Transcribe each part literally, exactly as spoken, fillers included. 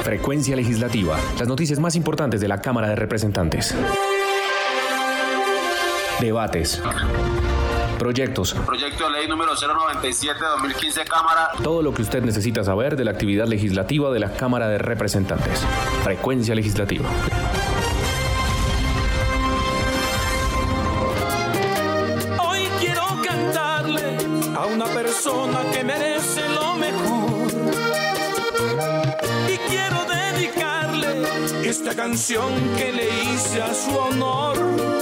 Frecuencia Legislativa. Las noticias más importantes de la Cámara de Representantes. Debates. Proyectos. Proyecto de ley número cero noventa y siete de dos mil quince, Cámara. Todo lo que usted necesita saber de la actividad legislativa de la Cámara de Representantes. Frecuencia Legislativa. Hoy quiero cantarle a una persona que merece lo mejor. Y quiero dedicarle esta canción que le hice a su honor.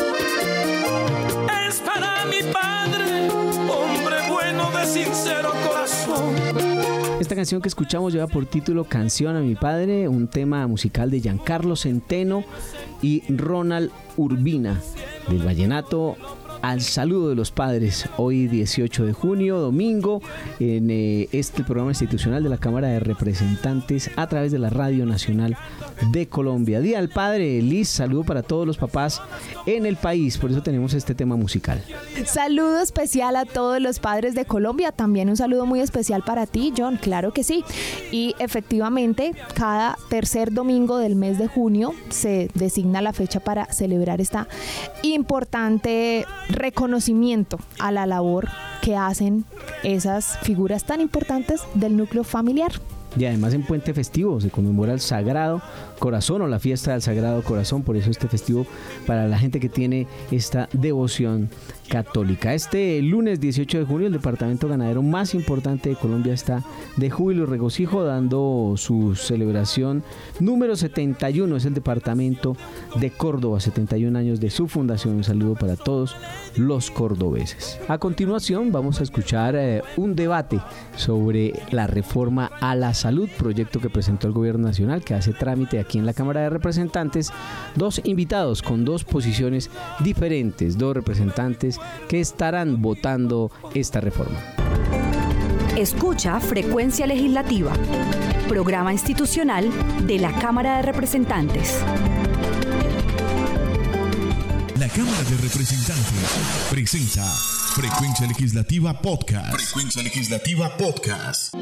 Es para mi padre, hombre bueno de sincero corazón. Esta canción que escuchamos lleva por título Canción a mi padre, un tema musical de Giancarlo Centeno y Ronald Urbina, del vallenato Al Saludo de los Padres. Hoy dieciocho de junio, domingo, en eh, este programa institucional de la Cámara de Representantes a través de la Radio Nacional de Colombia. Día del Padre, Liz, saludo para todos los papás en el país, por eso tenemos este tema musical. Saludo especial a todos los padres de Colombia, también un saludo muy especial para ti, John, claro que sí. Y efectivamente, cada tercer domingo del mes de junio se designa la fecha para celebrar esta importante reconocimiento a la labor que hacen esas figuras tan importantes del núcleo familiar. Y además en puente festivo se conmemora el Sagrado Corazón o la fiesta del Sagrado Corazón, por eso este festivo para la gente que tiene esta devoción católica. Este lunes dieciocho de junio el departamento ganadero más importante de Colombia está de júbilo y regocijo dando su celebración número setenta y uno, es el departamento de Córdoba, setenta y un años de su fundación. Un saludo para todos los cordobeses. A continuación vamos a escuchar eh, un debate sobre la reforma a la salud, proyecto que presentó el gobierno nacional que hace trámite aquí en la Cámara de Representantes. Dos invitados con dos posiciones diferentes, dos representantes que estarán votando esta reforma. Escucha Frecuencia Legislativa, programa institucional de la Cámara de Representantes. La Cámara de Representantes presenta Frecuencia Legislativa Podcast. Frecuencia Legislativa Podcast.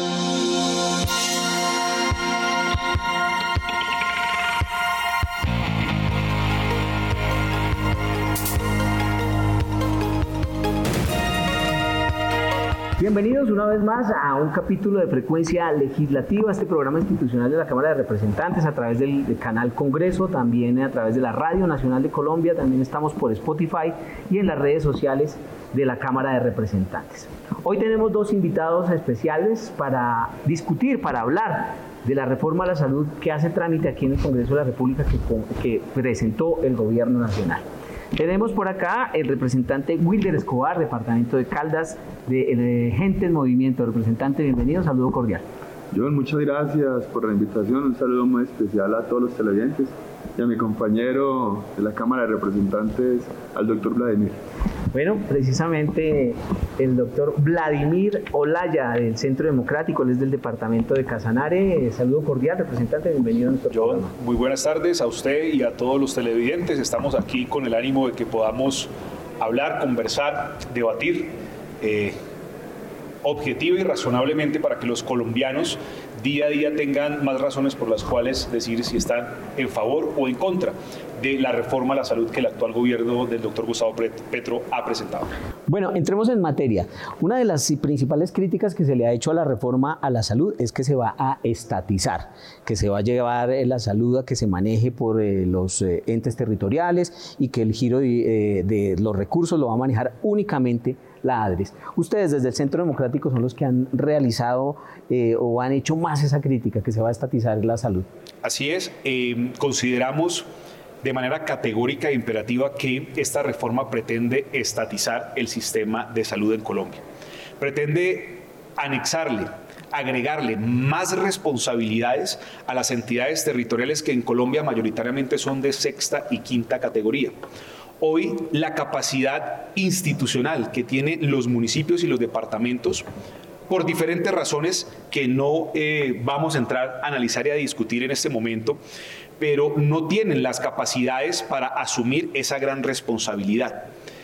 Bienvenidos una vez más a un capítulo de Frecuencia Legislativa, este programa institucional de la Cámara de Representantes a través del, del canal Congreso, también a través de la Radio Nacional de Colombia, también estamos por Spotify y en las redes sociales de la Cámara de Representantes. Hoy tenemos dos invitados especiales para discutir, para hablar de la reforma a la salud que hace trámite aquí en el Congreso de la República que, que presentó el Gobierno Nacional. Tenemos por acá el representante Wilder Escobar, departamento de Caldas, de, de Gente en Movimiento. Representante, bienvenido, saludo cordial. John, muchas gracias por la invitación, un saludo muy especial a todos los televidentes y a mi compañero de la Cámara de Representantes, al doctor Vladimir. Bueno, precisamente el doctor Vladimir Olaya del Centro Democrático, él es del departamento de Casanare. Saludo cordial, representante, bienvenido a nuestro John, programa. Muy buenas tardes a usted y a todos los televidentes. Estamos aquí con el ánimo de que podamos hablar, conversar, debatir eh, objetiva y razonablemente para que los colombianos día a día tengan más razones por las cuales decir si están en favor o en contra de la reforma a la salud que el actual gobierno del doctor Gustavo Petro ha presentado. Bueno, entremos en materia. Una de las principales críticas que se le ha hecho a la reforma a la salud es que se va a estatizar, que se va a llevar la salud a que se maneje por eh, los eh, entes territoriales y que el giro de, eh, de los recursos lo va a manejar únicamente la ADRES. Ustedes desde el Centro Democrático son los que han realizado eh, o han hecho más esa crítica, que se va a estatizar la salud. Así es, eh, consideramos de manera categórica e imperativa que esta reforma pretende estatizar el sistema de salud en Colombia. Pretende anexarle, agregarle más responsabilidades a las entidades territoriales que en Colombia mayoritariamente son de sexta y quinta categoría. Hoy la capacidad institucional que tienen los municipios y los departamentos, por diferentes razones que no eh, vamos a entrar a analizar y a discutir en este momento, pero no tienen las capacidades para asumir esa gran responsabilidad.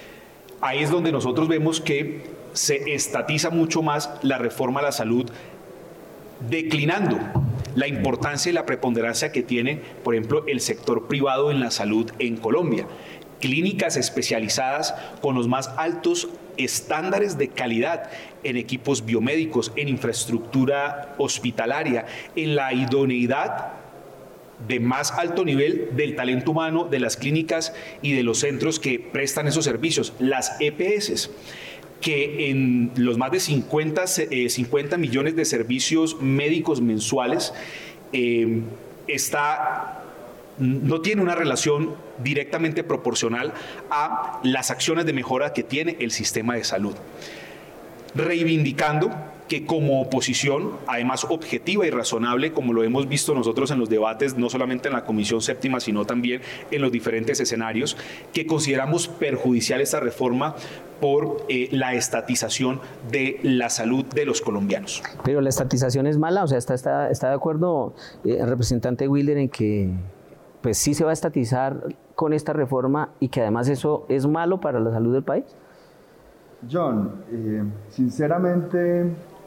Ahí es donde nosotros vemos que se estatiza mucho más la reforma a la salud, declinando la importancia y la preponderancia que tiene, por ejemplo, el sector privado en la salud en Colombia. Clínicas especializadas con los más altos estándares de calidad en equipos biomédicos, en infraestructura hospitalaria, en la idoneidad de más alto nivel del talento humano de las clínicas y de los centros que prestan esos servicios, las E P S, que en los más de cincuenta, eh, cincuenta millones de servicios médicos mensuales eh, está, no tiene una relación directamente proporcional a las acciones de mejora que tiene el sistema de salud. Reivindicando que como oposición, además objetiva y razonable, como lo hemos visto nosotros en los debates, no solamente en la Comisión Séptima, sino también en los diferentes escenarios, que consideramos perjudicial esta reforma por eh, la estatización de la salud de los colombianos. Pero la estatización es mala, o sea, ¿está, está, está de acuerdo eh, el representante Wilder en que pues sí se va a estatizar con esta reforma y que además eso es malo para la salud del país? John, eh, sinceramente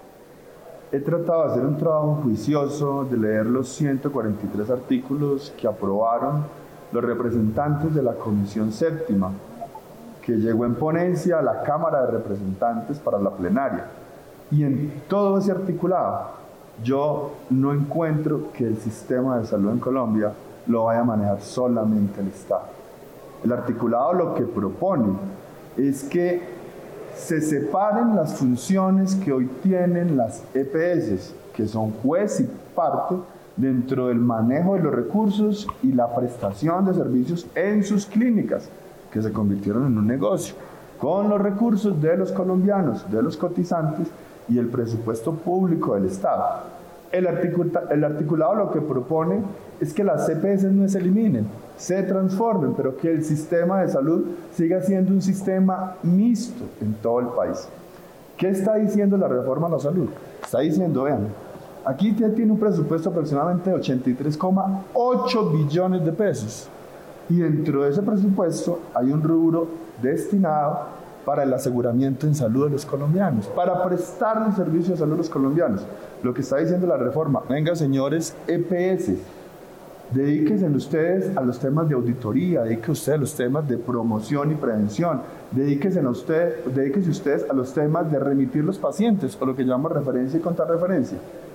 he tratado de hacer un trabajo juicioso, de leer los ciento cuarenta y tres artículos que aprobaron los representantes de la Comisión Séptima, que llegó en ponencia a la Cámara de Representantes para la plenaria. Y en todo ese articulado, yo no encuentro que el sistema de salud en Colombia lo vaya a manejar solamente el Estado. El articulado lo que propone es que se separen las funciones que hoy tienen las E P S, que son juez y parte, dentro del manejo de los recursos y la prestación de servicios en sus clínicas, que se convirtieron en un negocio, con los recursos de los colombianos, de los cotizantes y el presupuesto público del Estado. El, articula, el articulado lo que propone es que las E P S no se eliminen, se transformen, pero que el sistema de salud siga siendo un sistema mixto en todo el país. ¿Qué está diciendo la reforma a la salud? Está diciendo, vean, aquí tiene un presupuesto aproximadamente de ochenta y tres coma ocho billones de pesos y dentro de ese presupuesto hay un rubro destinado para el aseguramiento en salud de los colombianos, para prestar el servicio de salud a los colombianos. Lo que está diciendo la reforma, venga señores E P S, dedíquense ustedes a los temas de auditoría, dedíquense ustedes a los temas de promoción y prevención, dedíquense, a usted, dedíquense ustedes a los temas de remitir los pacientes, o lo que llamamos referencia y contrarreferencia.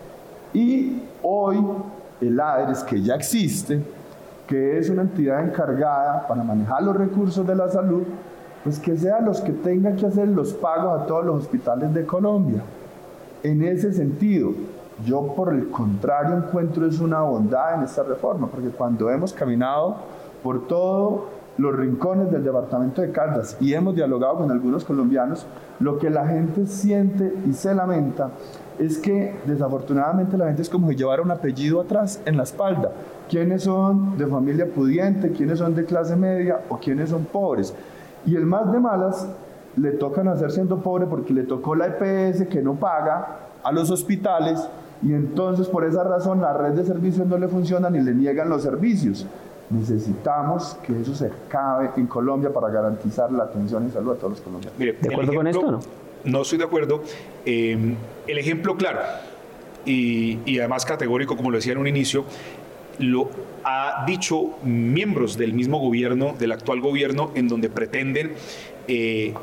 Y hoy el ADRES, que ya existe, que es una entidad encargada para manejar los recursos de la salud, pues que sean los que tengan que hacer los pagos a todos los hospitales de Colombia. En ese sentido, yo por el contrario encuentro es una bondad en esta reforma, porque cuando hemos caminado por todos los rincones del departamento de Caldas y hemos dialogado con algunos colombianos, lo que la gente siente y se lamenta es que desafortunadamente la gente es como si llevara un apellido atrás en la espalda. ¿Quiénes son de familia pudiente? ¿Quiénes son de clase media? ¿O quiénes son pobres? Y el más de malas le toca nacer siendo pobre porque le tocó la E P S que no paga a los hospitales y entonces por esa razón la red de servicios no le funciona ni le niegan los servicios. Necesitamos que eso se acabe en Colombia para garantizar la atención y salud a todos los colombianos. Mire, ¿de acuerdo ejemplo, con esto o no? No estoy de acuerdo. Eh, el ejemplo claro y, y además categórico, como lo decía en un inicio, lo ha dicho miembros del mismo gobierno, del actual gobierno, en donde pretenden eh,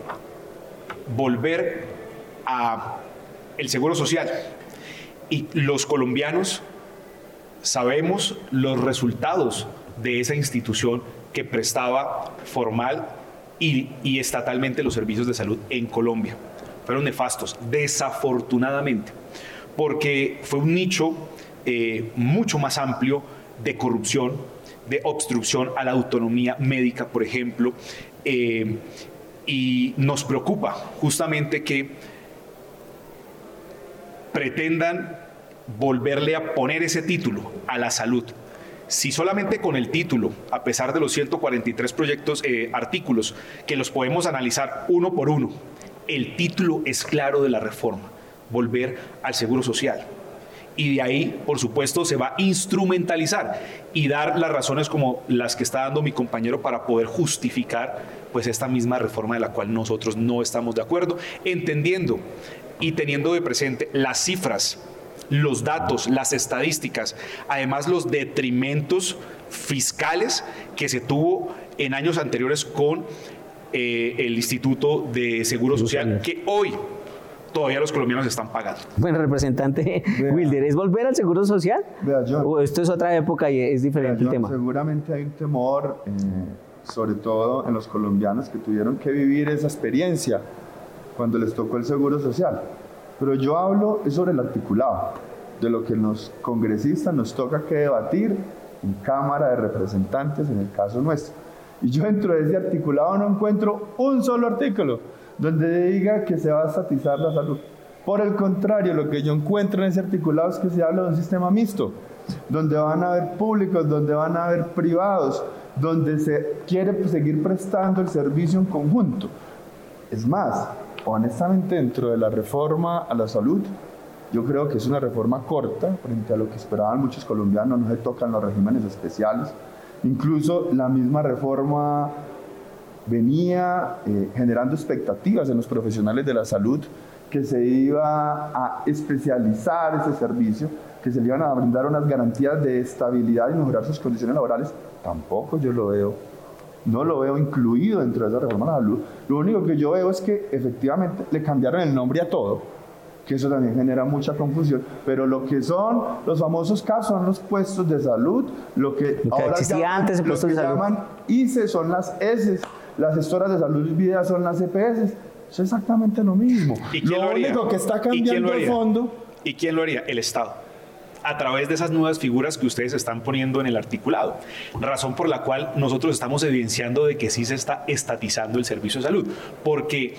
volver a el seguro social. Y los colombianos sabemos los resultados de esa institución que prestaba formal y, y estatalmente los servicios de salud en Colombia. Fueron nefastos, desafortunadamente, porque fue un nicho eh, mucho más amplio de corrupción, de obstrucción a la autonomía médica, por ejemplo, eh, y nos preocupa justamente que pretendan volverle a poner ese título a la salud. Si solamente con el título, a pesar de los ciento cuarenta y tres proyectos, eh, artículos, que los podemos analizar uno por uno, el título es claro de la reforma, volver al seguro social. Y de ahí, por supuesto, se va a instrumentalizar y dar las razones como las que está dando mi compañero para poder justificar pues esta misma reforma de la cual nosotros no estamos de acuerdo, entendiendo y teniendo de presente las cifras los datos, las estadísticas, además los detrimentos fiscales que se tuvo en años anteriores con eh, el Instituto de Seguro Social, que hoy todavía los colombianos están pagando. Bueno, representante Vea. Wilder, ¿es volver al Seguro Social? Vea, John, ¿O esto es otra época y es diferente Vea, John, el tema? Seguramente hay un temor, eh, sobre todo en los colombianos que tuvieron que vivir esa experiencia cuando les tocó el Seguro Social. Pero yo hablo es sobre el articulado, de lo que los congresistas nos toca que debatir en Cámara de Representantes, en el caso nuestro. Y yo dentro de ese articulado no encuentro un solo artículo donde diga que se va a estatizar la salud. Por el contrario, lo que yo encuentro en ese articulado es que se habla de un sistema mixto, donde van a haber públicos, donde van a haber privados, donde se quiere seguir prestando el servicio en conjunto. Es más, honestamente, dentro de la reforma a la salud, yo creo que es una reforma corta frente a lo que esperaban muchos colombianos. No se tocan los regímenes especiales. Incluso la misma reforma venía eh, generando expectativas en los profesionales de la salud, que se iba a especializar ese servicio, que se le iban a brindar unas garantías de estabilidad y mejorar sus condiciones laborales. Tampoco yo lo veo, no lo veo incluido dentro de esa reforma a la salud. Lo único que yo veo es que efectivamente le cambiaron el nombre a todo, que eso también genera mucha confusión, pero lo que son los famosos C A P son los puestos de salud, lo que, lo que ahora existía llaman, antes, el puesto lo que de salud. llaman I C E son las S, las gestoras de salud y vida son las E P S, es exactamente lo mismo. ¿Y quién lo lo haría? único que está ¿Y quién cambiando lo el haría? fondo... ¿Y quién lo haría? El Estado, a través de esas nuevas figuras que ustedes están poniendo en el articulado, razón por la cual nosotros estamos evidenciando de que sí se está estatizando el servicio de salud, porque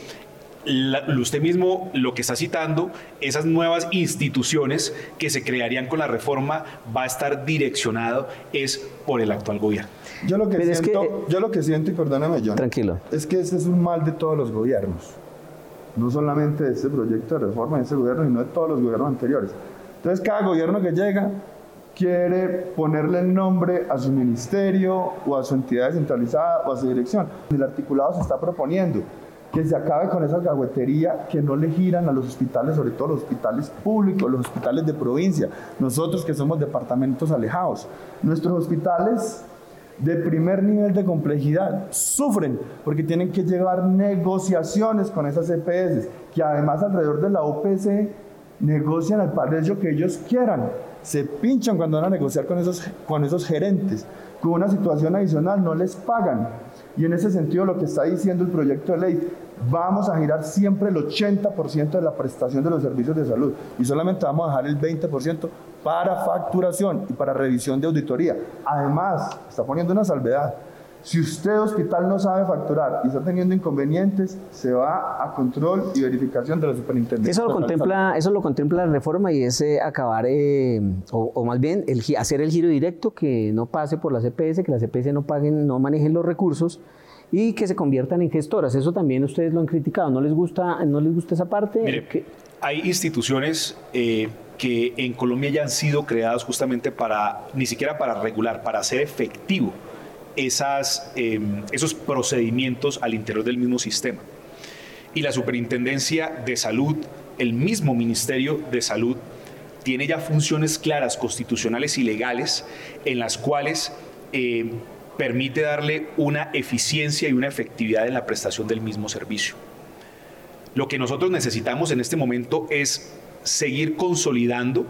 la, usted mismo lo que está citando, esas nuevas instituciones que se crearían con la reforma, va a estar direccionado es por el actual gobierno. Yo lo que, Pero siento, es que, yo lo que siento, y perdóname, John, tranquilo, es que ese es un mal de todos los gobiernos, no solamente de este proyecto de reforma de este gobierno, sino de todos los gobiernos anteriores. Entonces, cada gobierno que llega quiere ponerle el nombre a su ministerio o a su entidad descentralizada o a su dirección. El articulado se está proponiendo que se acabe con esa alcahuetería que no le giran a los hospitales, sobre todo los hospitales públicos, los hospitales de provincia. Nosotros que somos departamentos alejados, nuestros hospitales de primer nivel de complejidad sufren porque tienen que llevar negociaciones con esas E P S, que además alrededor de la O P C negocian al precio que ellos quieran, se pinchan cuando van a negociar con esos, con esos gerentes, con una situación adicional no les pagan. Y en ese sentido lo que está diciendo el proyecto de ley, vamos a girar siempre el ochenta por ciento de la prestación de los servicios de salud y solamente vamos a dejar el veinte por ciento para facturación y para revisión de auditoría. Además, está poniendo una salvedad. Si usted, hospital, no sabe facturar y está teniendo inconvenientes, se va a control y verificación de la superintendencia. Eso lo contempla, eso lo contempla la reforma y es eh, acabar, eh, o, o más bien el, hacer el giro directo, que no pase por las E P S, que las E P S no paguen, no manejen los recursos y que se conviertan en gestoras. Eso también ustedes lo han criticado. ¿No les gusta, no les gusta esa parte? Mire, ¿Qué? Hay instituciones eh, que en Colombia ya han sido creadas justamente para, ni siquiera para regular, para hacer efectivo Esas, eh, esos procedimientos al interior del mismo sistema. Y la Superintendencia de Salud, el mismo Ministerio de Salud, tiene ya funciones claras, constitucionales y legales, en las cuales eh, permite darle una eficiencia y una efectividad en la prestación del mismo servicio. Lo que nosotros necesitamos en este momento es seguir consolidando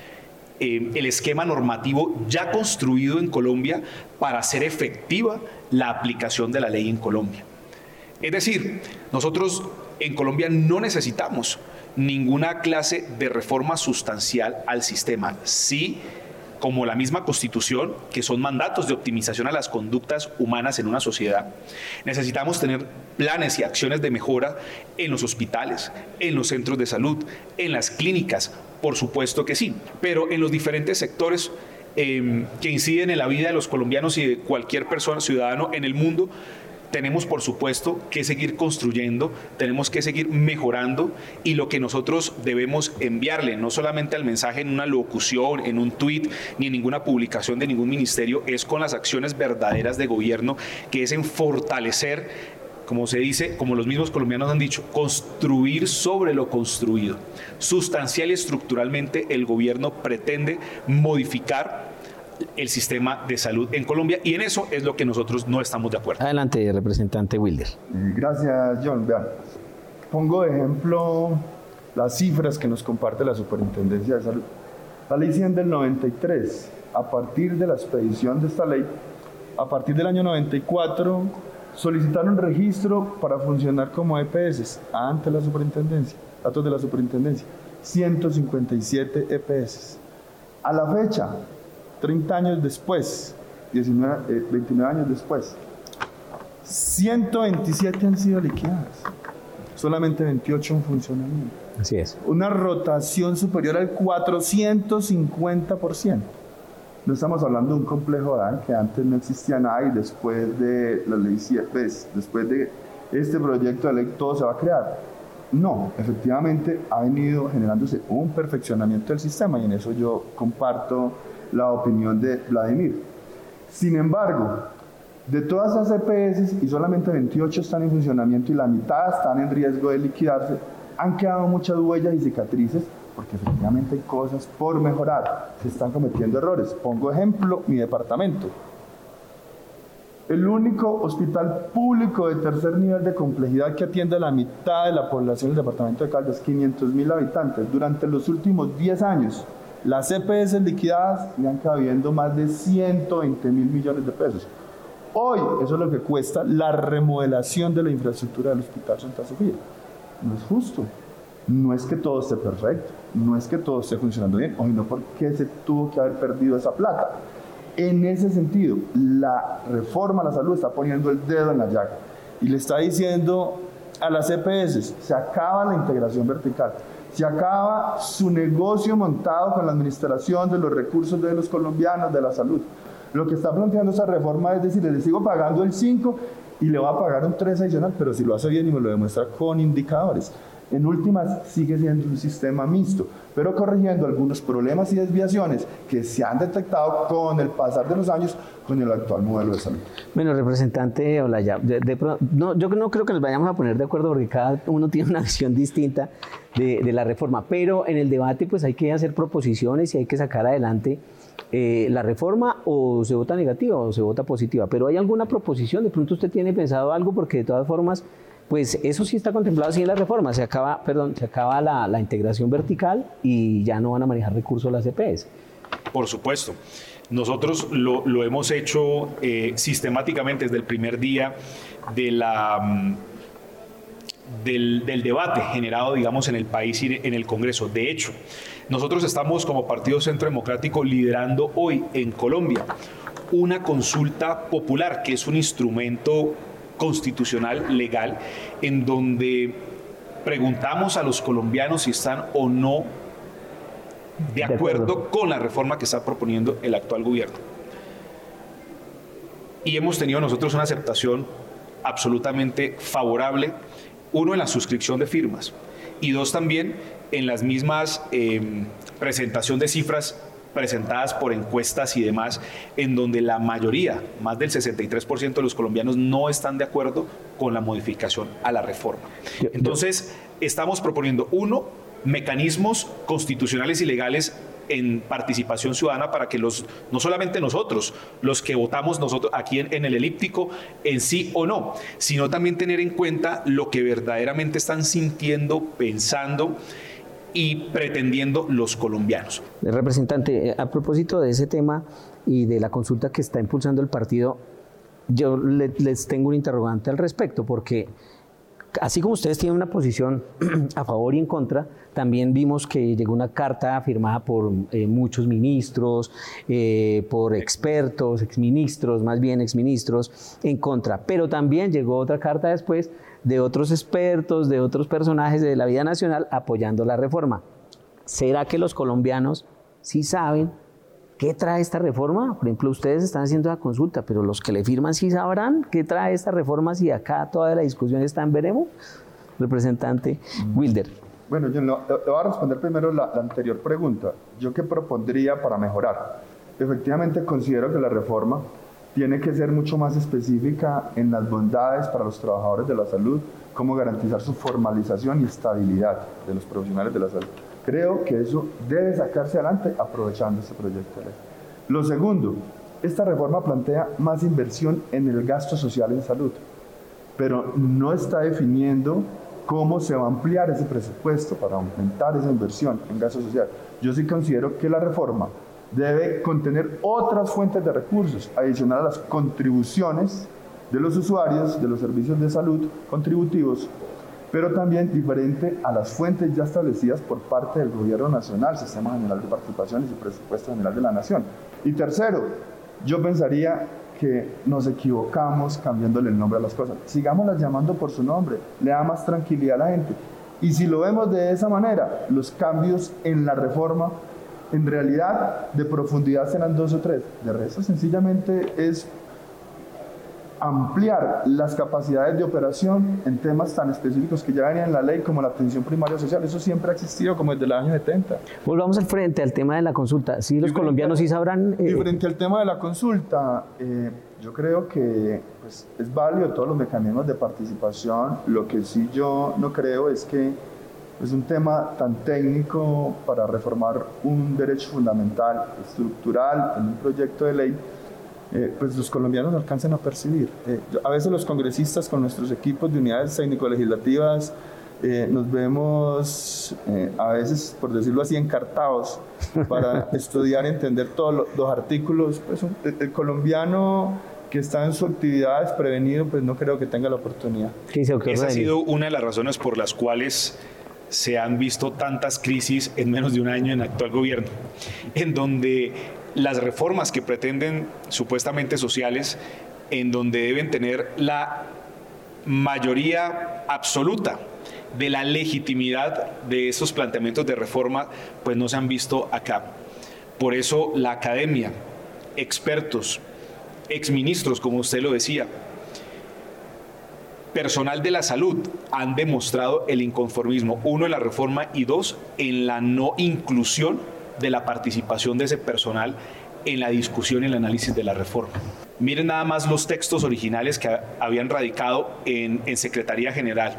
Eh, el esquema normativo ya construido en Colombia para hacer efectiva la aplicación de la ley en Colombia. Es decir, nosotros en Colombia no necesitamos ninguna clase de reforma sustancial al sistema. Sí, como la misma Constitución, que son mandatos de optimización a las conductas humanas en una sociedad. Necesitamos tener planes y acciones de mejora en los hospitales, en los centros de salud, en las clínicas, por supuesto que sí, pero en los diferentes sectores eh, que inciden en la vida de los colombianos y de cualquier persona, ciudadano en el mundo, tenemos por supuesto que seguir construyendo, tenemos que seguir mejorando, y lo que nosotros debemos enviarle, no solamente al mensaje en una locución, en un tuit, ni en ninguna publicación de ningún ministerio, es con las acciones verdaderas de gobierno, que es en fortalecer como se dice, como los mismos colombianos han dicho, construir sobre lo construido. Sustancial y estructuralmente el gobierno pretende modificar el sistema de salud en Colombia y en eso es lo que nosotros no estamos de acuerdo. Adelante, representante Wilder. Eh, gracias, John. Vean, pongo de ejemplo las cifras que nos comparte la Superintendencia de Salud. La ley cien del noventa y tres, a partir de la expedición de esta ley, a partir del año noventa y cuatro, solicitaron registro para funcionar como E P S ante la Superintendencia, datos de la Superintendencia, ciento cincuenta y siete E P S. A la fecha, treinta años después, diecinueve, eh, veintinueve años después, ciento veintisiete han sido liquidadas, solamente veintiocho en funcionamiento. Así es. Una rotación superior al cuatrocientos cincuenta por ciento. No estamos hablando de un complejo de que antes no existía nada y después de la ley C I E P, después de este proyecto de ley, todo se va a crear. No, efectivamente ha venido generándose un perfeccionamiento del sistema y en eso yo comparto la opinión de Vladimir. Sin embargo, de todas esas E P S y solamente veintiocho están en funcionamiento y la mitad están en riesgo de liquidarse, han quedado muchas huellas y cicatrices porque efectivamente hay cosas por mejorar, se están cometiendo errores. Pongo ejemplo, mi departamento. El único hospital público de tercer nivel de complejidad que atiende a la mitad de la población del departamento de Caldas, quinientos mil habitantes. Durante los últimos diez años, las E P S liquidadas le han cabiendo más de ciento veinte mil millones de pesos. Hoy, eso es lo que cuesta la remodelación de la infraestructura del Hospital Santa Sofía. No es justo. No es que todo esté perfecto, no es que todo esté funcionando bien, o no porque se tuvo que haber perdido esa plata. En ese sentido, la reforma a la salud está poniendo el dedo en la llaga y le está diciendo a las E P S, se acaba la integración vertical, se acaba su negocio montado con la administración de los recursos de los colombianos, de la salud. Lo que está planteando esa reforma es decir, le sigo pagando el cinco y le va a pagar un tres adicional, pero si lo hace bien y me lo demuestra con indicadores. En últimas, sigue siendo un sistema mixto, pero corrigiendo algunos problemas y desviaciones que se han detectado con el pasar de los años con el actual modelo de salud. Bueno, representante Olaya, de, de, no, yo no creo que nos vayamos a poner de acuerdo porque cada uno tiene una visión distinta de, de la reforma, pero en el debate pues hay que hacer proposiciones y hay que sacar adelante eh, la reforma, o se vota negativa o se vota positiva, pero ¿hay alguna proposición? De pronto usted tiene pensado algo, porque de todas formas pues eso sí está contemplado así en la reforma, se acaba, perdón, se acaba la, la integración vertical y ya no van a manejar recursos las E P S. Por supuesto. Nosotros lo, lo hemos hecho eh, sistemáticamente desde el primer día de la, del, del debate generado, digamos, en el país y en el Congreso. De hecho, nosotros estamos como Partido Centro Democrático liderando hoy en Colombia una consulta popular, que es un instrumento constitucional, legal, en donde preguntamos a los colombianos si están o no de acuerdo, de acuerdo con la reforma que está proponiendo el actual gobierno. Y hemos tenido nosotros una aceptación absolutamente favorable, uno en la suscripción de firmas y dos también en las mismas eh, presentación de cifras presentadas por encuestas y demás, en donde la mayoría, más del sesenta y tres por ciento de los colombianos no están de acuerdo con la modificación a la reforma. Entonces, estamos proponiendo, uno, mecanismos constitucionales y legales en participación ciudadana para que los, no solamente nosotros, los que votamos nosotros aquí en, en el elíptico, en sí o no, sino también tener en cuenta lo que verdaderamente están sintiendo, pensando y pretendiendo los colombianos. Representante, a propósito de ese tema y de la consulta que está impulsando el partido, yo le, les tengo un interrogante al respecto, porque así como ustedes tienen una posición a favor y en contra, también vimos que llegó una carta firmada por eh, muchos ministros, eh, por expertos, exministros, más bien exministros, en contra. Pero también llegó otra carta después de otros expertos, de otros personajes de la vida nacional apoyando la reforma. ¿Será que los colombianos sí saben qué trae esta reforma? Por ejemplo, ustedes están haciendo la consulta, pero los que le firman sí sabrán qué trae esta reforma, si acá toda la discusión está en veremos. Representante Wilder. Bueno, yo le voy a responder primero la, la anterior pregunta. ¿Yo qué propondría para mejorar? Efectivamente, considero que la reforma tiene que ser mucho más específica en las bondades para los trabajadores de la salud, cómo garantizar su formalización y estabilidad de los profesionales de la salud. Creo que eso debe sacarse adelante aprovechando este proyecto de ley. Lo segundo, esta reforma plantea más inversión en el gasto social en salud, pero no está definiendo cómo se va a ampliar ese presupuesto para aumentar esa inversión en gasto social. Yo sí considero que la reforma debe contener otras fuentes de recursos, adicional a las contribuciones de los usuarios de los servicios de salud contributivos, pero también diferente a las fuentes ya establecidas por parte del Gobierno Nacional, Sistema General de Participaciones y Presupuesto General de la Nación. Y tercero, yo pensaría que nos equivocamos cambiándole el nombre a las cosas. Sigámoslas llamando por su nombre, le da más tranquilidad a la gente. Y si lo vemos de esa manera, los cambios en la reforma, en realidad, de profundidad serán dos o tres. De resto, sencillamente es ampliar las capacidades de operación en temas tan específicos que ya venían en la ley, como la atención primaria social. Eso siempre ha existido como desde los años setenta. Volvamos al frente, al tema de la consulta. Sí, los colombianos sí sabrán... Eh, y frente al tema de la consulta, eh, yo creo que pues, es válido todos los mecanismos de participación. Lo que sí yo no creo es que es un tema tan técnico para reformar un derecho fundamental, estructural, en un proyecto de ley, Eh, pues los colombianos alcanzan a percibir. Eh, a veces los congresistas con nuestros equipos de unidades técnico-legislativas eh, nos vemos eh, a veces, por decirlo así, encartados para estudiar y entender todos los, los artículos. Pues, el, el colombiano que está en su actividad desprevenido, pues no creo que tenga la oportunidad. Esa ha sido una de las razones por las cuales se han visto tantas crisis en menos de un año en el actual gobierno, en donde las reformas que pretenden supuestamente sociales, en donde deben tener la mayoría absoluta de la legitimidad de esos planteamientos de reforma, pues no se han visto acá. Por eso la academia, expertos, exministros, como usted lo decía, personal de la salud han demostrado el inconformismo, uno, en la reforma y dos, en la no inclusión de la participación de ese personal en la discusión y el análisis de la reforma. Miren nada más los textos originales que habían radicado en, en Secretaría General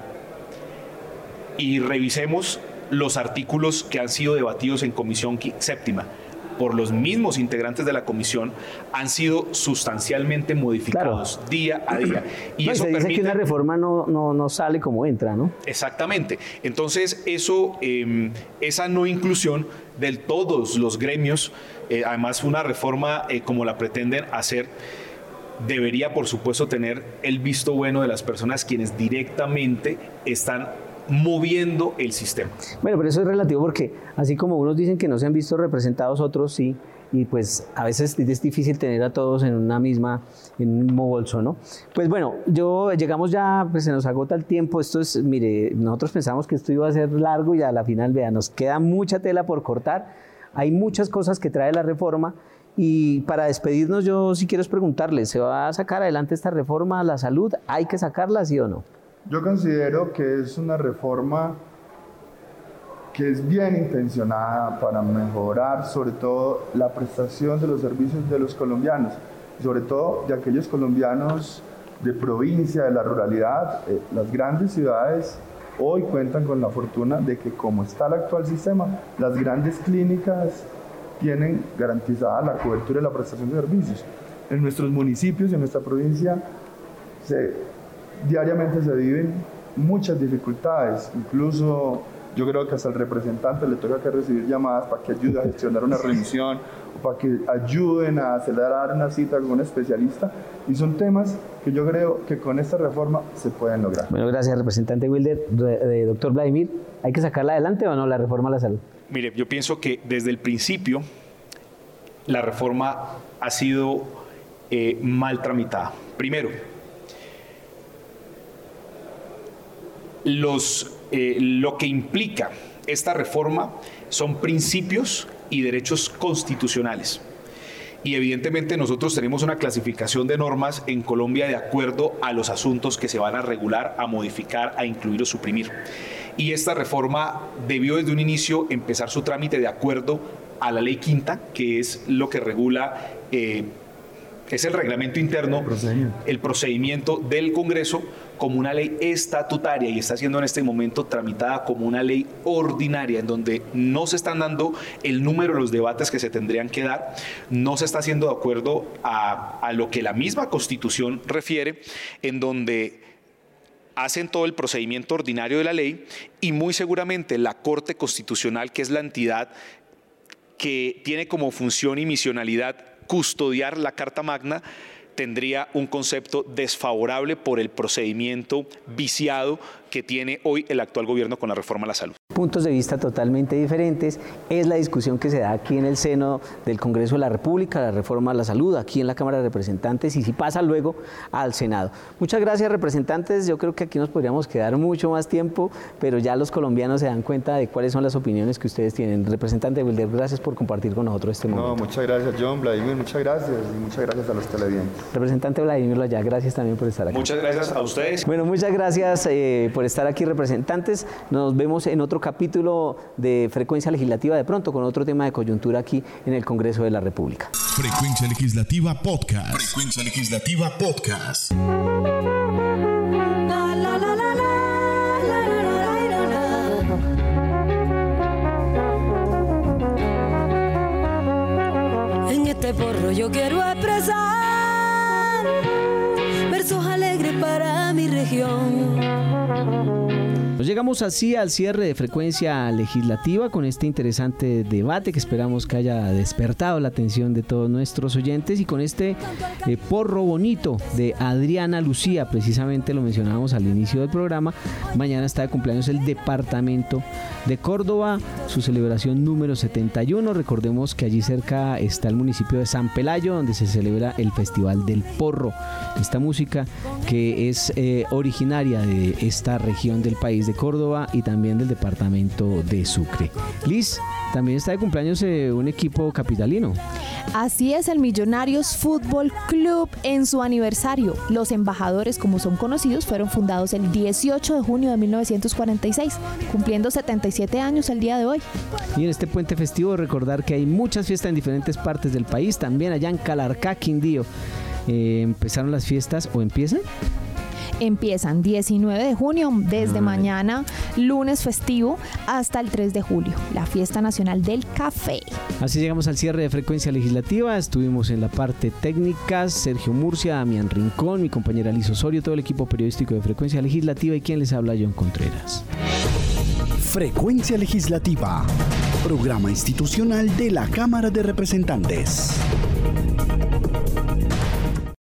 y revisemos los artículos que han sido debatidos en Comisión Séptima por los mismos integrantes de la comisión, han sido sustancialmente modificados, claro, día a día. Y no, eso se dice permite que una reforma no, no, no sale como entra, ¿no? Exactamente. Entonces, eso, eh, esa no inclusión de todos los gremios, eh, además una reforma eh, como la pretenden hacer, debería, por supuesto, tener el visto bueno de las personas quienes directamente están moviendo el sistema. Bueno, pero eso es relativo porque así como unos dicen que no se han visto representados, otros sí, y pues a veces es difícil tener a todos en una misma, en un mismo bolso, ¿no? Pues bueno, yo llegamos ya, pues se nos agota el tiempo. Esto es, mire, nosotros pensamos que esto iba a ser largo y a la final, vea, nos queda mucha tela por cortar. Hay muchas cosas que trae la reforma. Y para despedirnos, yo sí quiero preguntarle, ¿se va a sacar adelante esta reforma a la salud? ¿Hay que sacarla, sí o no? Yo considero que es una reforma que es bien intencionada para mejorar sobre todo la prestación de los servicios de los colombianos, sobre todo de aquellos colombianos de provincia, de la ruralidad. Eh, las grandes ciudades hoy cuentan con la fortuna de que, como está el actual sistema, las grandes clínicas tienen garantizada la cobertura y la prestación de servicios. En nuestros municipios y en nuestra provincia se diariamente se viven muchas dificultades, incluso yo creo que hasta el representante le toca que recibir llamadas para que ayude a gestionar una revisión o para que ayuden a acelerar una cita con un especialista, y son temas que yo creo que con esta reforma se pueden lograr. Bueno, gracias, representante Wilder. Eh, doctor Vladimir, ¿hay que sacarla adelante o no, la reforma a la salud? Mire, yo pienso que desde el principio la reforma ha sido eh, mal tramitada. Primero, Los, eh, lo que implica esta reforma son principios y derechos constitucionales. Y evidentemente nosotros tenemos una clasificación de normas en Colombia de acuerdo a los asuntos que se van a regular, a modificar, a incluir o suprimir. Y esta reforma debió desde un inicio empezar su trámite de acuerdo a la ley quinta, que es lo que regula eh, es el reglamento interno, Procedimiento. el procedimiento del Congreso como una ley estatutaria y está siendo en este momento tramitada como una ley ordinaria en donde no se están dando el número de los debates que se tendrían que dar, no se está haciendo de acuerdo a, a lo que la misma Constitución refiere, en donde hacen todo el procedimiento ordinario de la ley y muy seguramente la Corte Constitucional, que es la entidad que tiene como función y misionalidad custodiar la Carta Magna, tendría un concepto desfavorable por el procedimiento viciado que tiene hoy el actual gobierno con la reforma a la salud. Puntos de vista totalmente diferentes. Es la discusión que se da aquí en el seno del Congreso de la República, la reforma a la salud, aquí en la Cámara de Representantes y si pasa luego al Senado. Muchas gracias, representantes. Yo creo que aquí nos podríamos quedar mucho más tiempo, pero ya los colombianos se dan cuenta de cuáles son las opiniones que ustedes tienen. Representante Wilder, gracias por compartir con nosotros este momento. No, muchas gracias, John, Vladimir, muchas gracias y muchas gracias a los televidentes. Representante Vladimir Loya, gracias también por estar aquí. Muchas gracias a ustedes. Bueno, muchas gracias eh, por estar aquí, representantes. Nos vemos en otro capítulo de Frecuencia Legislativa, de pronto con otro tema de coyuntura aquí en el Congreso de la República. Frecuencia Legislativa Podcast. Frecuencia Legislativa Podcast. En este porro yo quiero expresar versos alegres para mi región. Nos llegamos así al cierre de Frecuencia Legislativa con este interesante debate que esperamos que haya despertado la atención de todos nuestros oyentes y con este eh, porro bonito de Adriana Lucía, precisamente lo mencionábamos al inicio del programa. Mañana está de cumpleaños el departamento de Córdoba, su celebración número setenta y uno. Recordemos que allí cerca está el municipio de San Pelayo, donde se celebra el Festival del Porro. Esta música que es eh, originaria de esta región del país de Córdoba y también del departamento de Sucre. Liz, también está de cumpleaños eh, un equipo capitalino. Así es, el Millonarios Fútbol Club en su aniversario. Los embajadores, como son conocidos, fueron fundados el dieciocho de junio de mil novecientos cuarenta y seis, cumpliendo setenta y siete años el día de hoy. Y en este puente festivo recordar que hay muchas fiestas en diferentes partes del país, también allá en Calarcá, Quindío. Eh, ¿Empezaron las fiestas o empiezan? Empiezan diecinueve de junio, desde Ay. mañana, lunes festivo, hasta el tres de julio, la Fiesta Nacional del Café. Así llegamos al cierre de Frecuencia Legislativa. Estuvimos en la parte técnica, Sergio Murcia, Damián Rincón, mi compañera Liz Osorio, todo el equipo periodístico de Frecuencia Legislativa y quien les habla, John Contreras. Frecuencia Legislativa, programa institucional de la Cámara de Representantes.